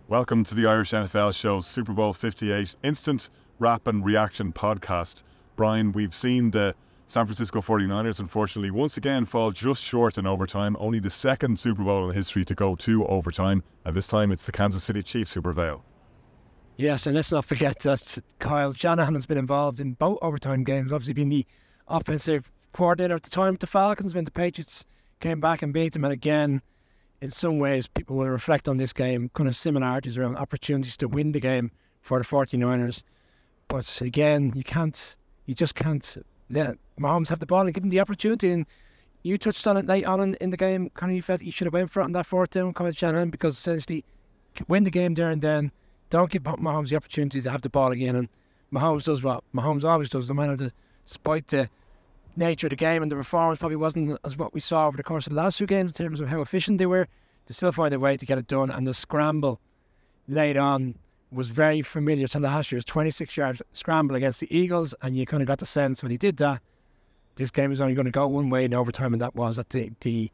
Welcome to the Irish NFL Show's Super Bowl 58 Instant Wrap and Reaction podcast. Brian, we've seen the San Francisco 49ers unfortunately once again fall just short in overtime, only the second Super Bowl in history to go to overtime, and this time it's the Kansas City Chiefs who prevail. Yes, and let's not forget that Kyle Shanahan has been involved in both overtime games, obviously being the offensive coordinator at the time with the Falcons when the Patriots came back and beat them, and again, in some ways, people will reflect on this game, kind of similarities around opportunities to win the game for the 49ers. But again, you just can't let Mahomes have the ball and give him the opportunity. And you touched on it late on in the game, kind of you felt you should have went for it on that fourth down, Kyle Shanahan, because essentially win the game there and then. Don't give Mahomes the opportunity to have the ball again. And Mahomes does what Mahomes always does, no matter despite the nature of the game, and the performance probably wasn't as what we saw over the course of the last two games in terms of how efficient they were. They still find a way to get it done, and the scramble late on was very familiar to last year's 26-yard scramble against the Eagles, and you kind of got the sense when he did that, this game is only going to go one way in overtime, and that was that the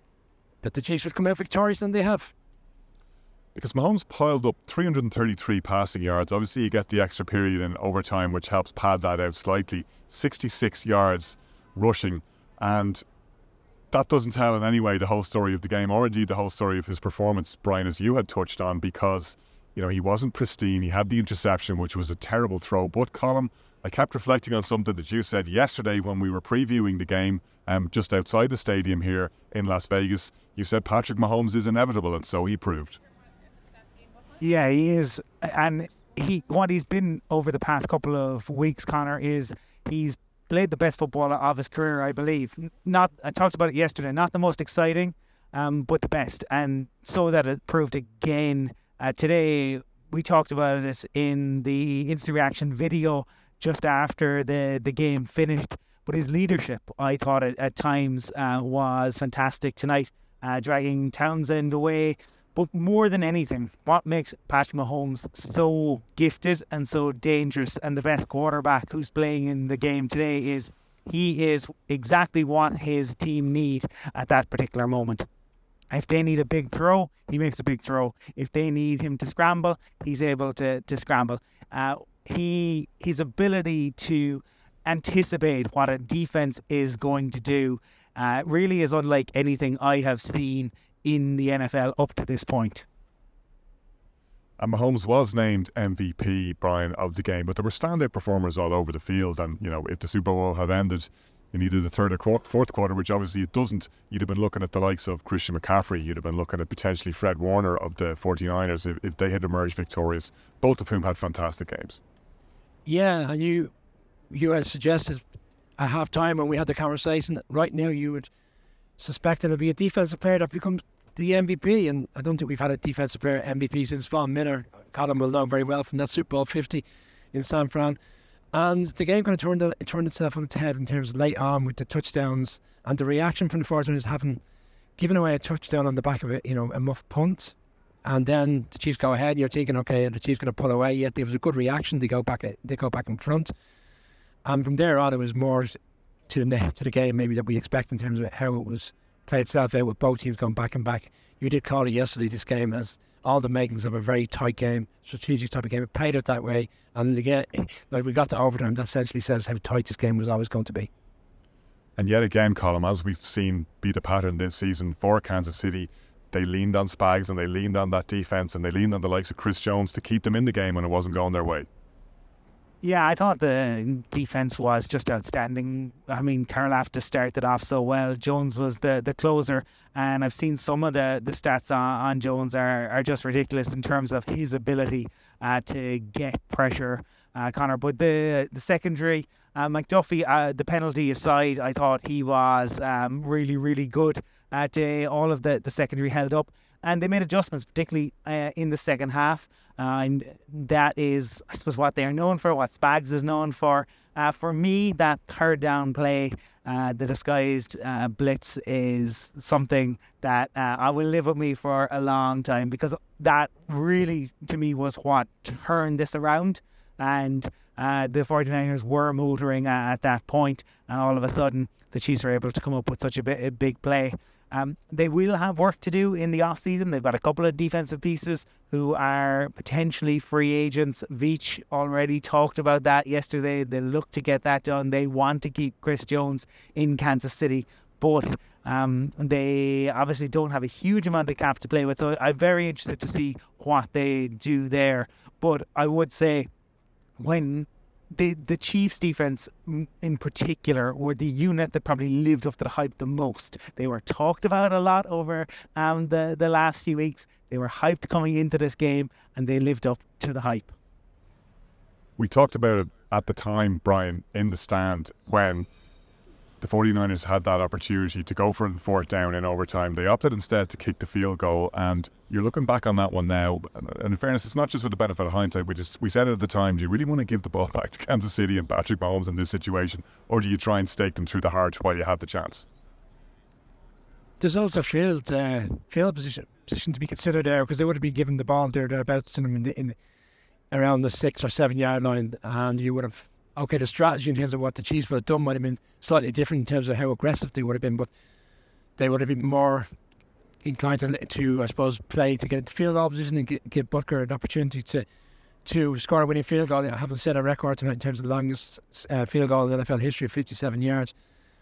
Chiefs would come out victorious, and they have. Because Mahomes piled up 333 passing yards. Obviously you get the extra period in overtime, which helps pad that out slightly. 66 yards rushing, and that doesn't tell in any way the whole story of the game, or indeed the whole story of his performance, Brian, as you had touched on, because he wasn't pristine. He had the interception, which was a terrible throw. But Colm, I kept reflecting on something that you said yesterday when we were previewing the game just outside the stadium here in Las Vegas. You said Patrick Mahomes is inevitable, and so he proved. Yeah, he is, and what he's been over the past couple of weeks, Connor, is he's played the best football of his career, I believe. I talked about it yesterday, not the most exciting, but the best. And so that it proved again today. We talked about it in the instant reaction video just after the game finished. But his leadership, I thought at times was fantastic tonight, dragging Townsend away. But more than anything, what makes Patrick Mahomes so gifted and so dangerous and the best quarterback who's playing in the game today is he is exactly what his team need at that particular moment. If they need a big throw, he makes a big throw. If they need him to scramble, he's able to scramble. His ability to anticipate what a defense is going to do really is unlike anything I have seen in the NFL up to this point. And Mahomes was named MVP, Brian, of the game, but there were standout performers all over the field. And, if the Super Bowl had ended in either the third or fourth quarter, which obviously it doesn't, you'd have been looking at the likes of Christian McCaffrey. You'd have been looking at potentially Fred Warner of the 49ers if they had emerged victorious, both of whom had fantastic games. Yeah, and you had suggested at half-time when we had the conversation that right now you would suspect it'll be a defensive player that becomes the MVP, and I don't think we've had a defensive player MVP since Von Miller. Colin will know very well from that Super Bowl 50 in San Fran. And the game kind of turned itself on its head in terms of late on with the touchdowns and the reaction from the 49ers having given away a touchdown on the back of it, a muff punt, and then the Chiefs go ahead. You're thinking, okay, the Chiefs going to pull away. Yet there was a good reaction. They go back in front, and from there on it was more to the game maybe that we expect in terms of how it was played itself out with both teams going back and back. You did call it yesterday, this game has all the makings of a very tight game, strategic type of game. It played out that way, and again, like we got to overtime, that essentially says how tight this game was always going to be. And yet again, Colm, as we've seen be the pattern this season for Kansas City, they leaned on Spags and they leaned on that defense and they leaned on the likes of Chris Jones to keep them in the game when it wasn't going their way. Yeah, I thought the defense was just outstanding. I mean, Karlaftis started off so well. Jones was the closer, and I've seen some of the stats on Jones are just ridiculous in terms of his ability to get pressure, Connor. But the secondary, McDuffie, the penalty aside, I thought he was really, really good. All of the secondary held up, and they made adjustments, particularly in the second half. And that is, I suppose, what they're known for, what Spags is known for. For me, that third down play, the disguised blitz, is something that I will live with me for a long time, because that really, to me, was what turned this around. And the 49ers were motoring at that point, and all of a sudden the Chiefs were able to come up with such a big play. They will have work to do in the off season. They've got a couple of defensive pieces who are potentially free agents. Veach already talked about that yesterday. They look to get that done. They want to keep Chris Jones in Kansas City, but they obviously don't have a huge amount of cap to play with. So I'm very interested to see what they do there. But I would say when the Chiefs defense in particular were the unit that probably lived up to the hype the most. They were talked about a lot over the last few weeks. They were hyped coming into this game, and they lived up to the hype. We talked about it at the time, Brian, in the stand when the 49ers had that opportunity to go for a fourth down in overtime. They opted instead to kick the field goal, and you're looking back on that one now, and in fairness, it's not just with the benefit of hindsight. We said it at the time, do you really want to give the ball back to Kansas City and Patrick Mahomes in this situation, or do you try and stake them through the heart while you have the chance? There's also field position to be considered there, because they would have been given the ball thereabouts in them in around the 6 or 7 yard line, and you would have, okay, the strategy in terms of what the Chiefs would have done might have been slightly different in terms of how aggressive they would have been, but they would have been more inclined to I suppose, play to get into field goal position and give Butker an opportunity to score a winning field goal. I haven't set a record tonight in terms of the longest field goal in NFL history of 57 yards.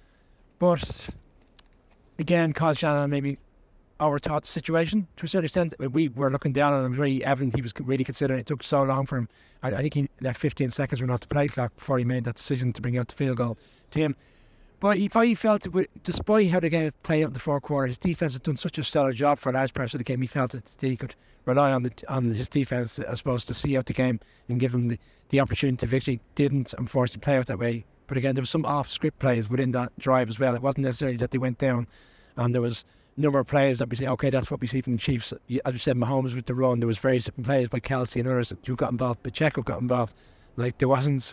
But again, Kyle Shanahan maybe overthought the situation to a certain extent. We were looking down on him, very evident he was really considering it. Took so long for him. I think he left 15 seconds run off the play clock before he made that decision to bring out the field goal to him. But he felt, despite how the game played out in the fourth quarter, his defence had done such a stellar job for a large part of the game. He felt that he could rely on his defence, I suppose, to see out the game and give him the opportunity to victory. Didn't, unfortunately, play out that way. But again, there was some off-script plays within that drive as well. It wasn't necessarily that they went down, and there was number of players that we say, okay, that's what we see from the Chiefs. As you said, Mahomes with the run. There was various different players by Kelsey and others who got involved. Pacheco got involved. Like, it wasn't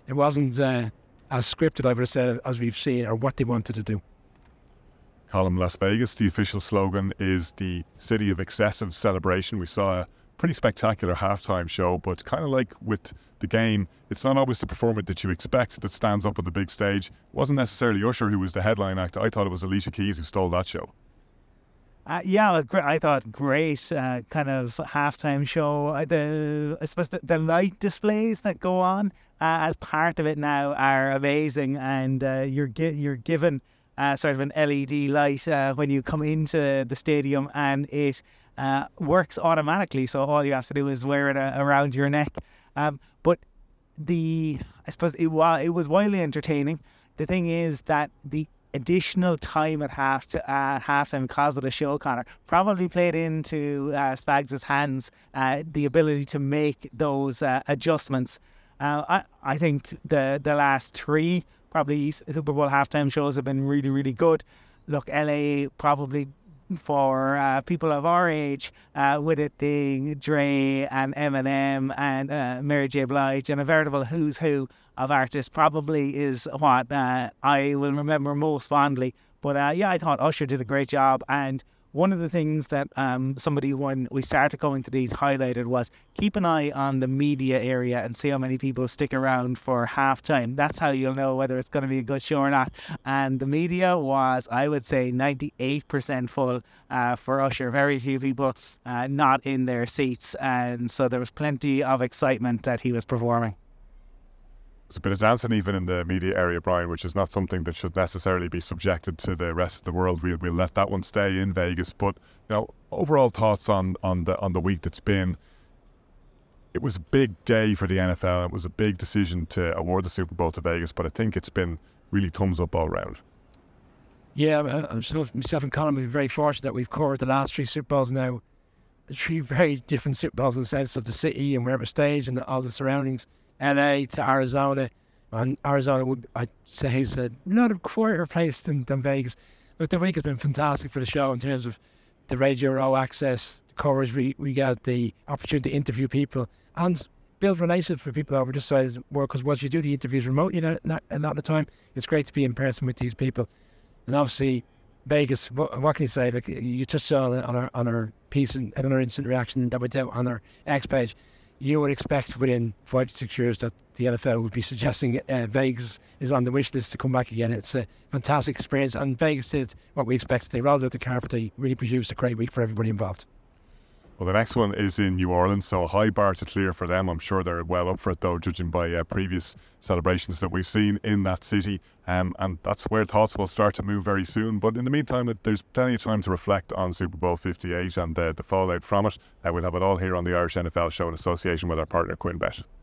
as scripted, I would have said, as we've seen, or what they wanted to do. Colin, Las Vegas, the official slogan is the city of excessive celebration. We saw a pretty spectacular halftime show, but kind of like with the game, it's not always the performer that you expect that stands up on the big stage. It wasn't necessarily Usher who was the headline act. I thought it was Alicia Keys who stole that show. Yeah, I thought great kind of halftime show. I suppose the light displays that go on as part of it now are amazing, and you're given sort of an LED light when you come into the stadium, and it works automatically. So all you have to do is wear it around your neck. But I suppose it was wildly entertaining. The thing is that the additional time at halftime because of the show, Conor, probably played into Spags' hands, the ability to make those adjustments. I think the last three probably Super Bowl halftime shows have been really, really good. Look, LA probably for people of our age, with it being Dre and Eminem and Mary J. Blige and a veritable who's who of artists, probably is what I will remember most fondly. But yeah, I thought Usher did a great job, and one of the things that somebody, when we started going to these, highlighted was keep an eye on the media area and see how many people stick around for halftime. That's how you'll know whether it's going to be a good show or not. And the media was, I would say, 98% full for Usher. Very few people not in their seats, and so there was plenty of excitement that he was performing. There's a bit of dancing even in the media area, Brian, which is not something that should necessarily be subjected to the rest of the world. We'll let that one stay in Vegas. But overall thoughts on the week that's been. It was a big day for the NFL. It was a big decision to award the Super Bowl to Vegas, but I think it's been really thumbs up all round. Yeah, myself and Colin have been very fortunate that we've covered the last three Super Bowls now. Three very different Super Bowls in the sense of the city and wherever staged and all the surroundings. LA to Arizona, and Arizona would, I'd say, is a lot of quieter place than Vegas. But the week has been fantastic for the show in terms of the Radio Row access, the coverage. We got the opportunity to interview people and build relationships for people over this side of the world, because once you do the interviews remotely, a lot of the time, it's great to be in person with these people. And obviously, Vegas, what can you say? Like, you touched on our piece and another instant reaction that went out on our X page. you would expect within 5 to 6 years that the NFL would be suggesting Vegas is on the wish list to come back again. It's a fantastic experience, and Vegas did what we expected. They rolled out the carpet. They really produced a great week for everybody involved. Well, the next one is in New Orleans, so a high bar to clear for them. I'm sure they're well up for it, though, judging by previous celebrations that we've seen in that city. And that's where thoughts will start to move very soon. But in the meantime, there's plenty of time to reflect on Super Bowl 58 and the fallout from it. We'll have it all here on the Irish NFL Show in association with our partner, QuinnBet.